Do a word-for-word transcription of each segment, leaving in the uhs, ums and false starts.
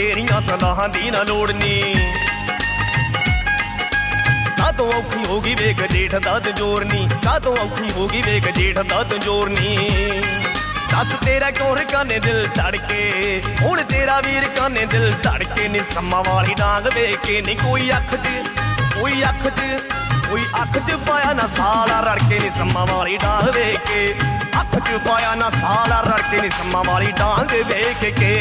तेरियां सलाहां दी ना लोड़ नी कातों औखी होगी वेख जेठ दा तंजोर नी कातों औखी होगी वेख जेठ दा तंजोर नी दस तेरा क्यों काने दिल धड़के हुण तेरा वीर काने दिल धड़के नी सम्मा वाली डांग वेख के नी कोई अख च कोई अख च कोई अख च पाया ना साला रड़के नी सम्मा वाली डांग वेख के अख च पाया ना साला रड़के नी सम्मा वाली डांग वेख के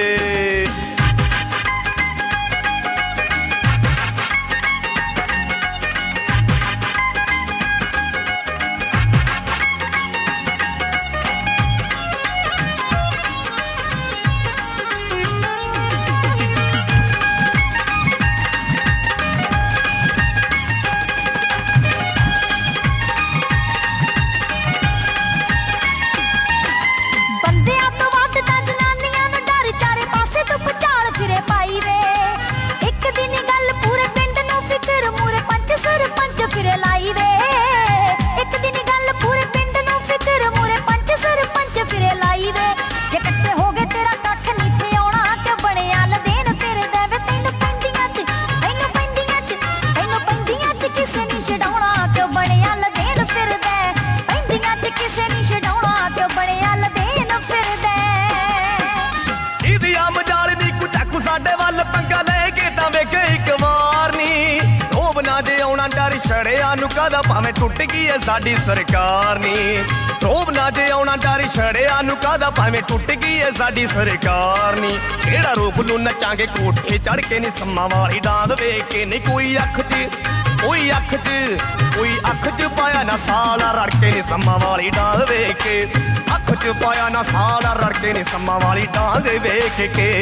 कादा भावें टुट गई है साडी सरकार नी रोब ना जे आउणा डर छड़िया नु कादा भावें टुट गई है साडी सरकार नी केड़ा रोक लू नचांगे कोठे चढ़ के नी सम्मा वाली डांग वेख के नी कोई अख च कोई अख च कोई अख च पाया ना साला रड़ के नी सम्मा वाली डांग वेख के अख च पाया ना साला रड़ के नी सम्मा वाली डांग वेख के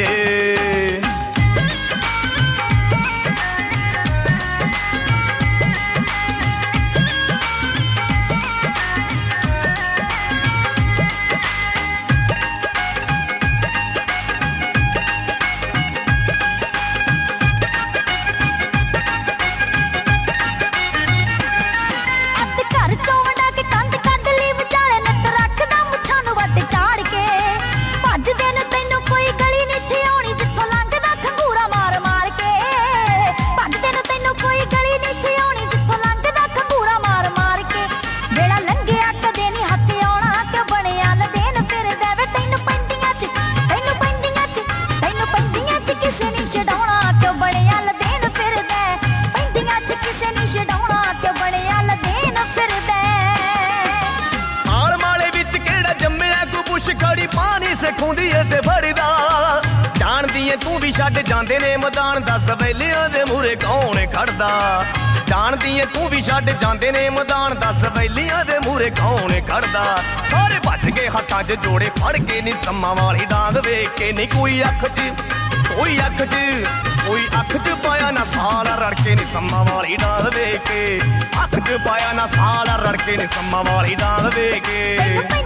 जांदे ने मैदान दस वेलियां दे मूरे कौन खड़दा जानदी है तू भी छड्ड जांदे ने मैदान दस वेलियां दे मूरे कौन खड़दा सारे भज के हत्थां च जोड़े फड़ के नी सम्मा वाली डांग वेख के नी कोई अख च कोई अख च कोई अख च पाया ना साला रड़के नी सम्मा वाली डांग वेख के अख च पाया ना साला रड़के नी सम्मा वाली डांग वेख के